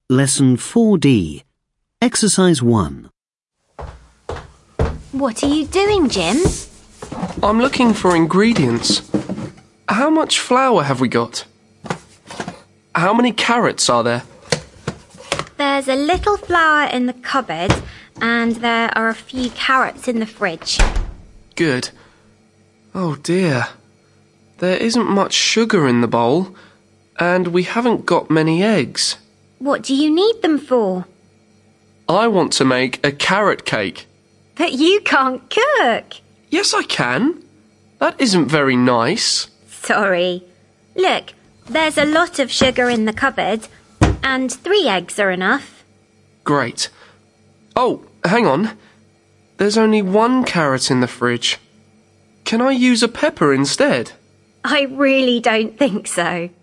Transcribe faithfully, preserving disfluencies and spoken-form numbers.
Lesson four D. Exercise one. What are you doing, Jim? I'm looking for ingredients. How much flour have we got? How many carrots are there? There's a little flour in the cupboard and there are a few carrots in the fridge. Good. Oh dear. There isn't much sugar in the bowl, and we haven't got many eggs. What do you need them for? I want to make a carrot cake. But you can't cook. Yes, I can. That isn't very nice. Sorry. Look, there's a lot of sugar in the cupboard, and three eggs are enough. Great. Oh, hang on. There's only one carrot in the fridge. Can I use a pepper instead? I really don't think so.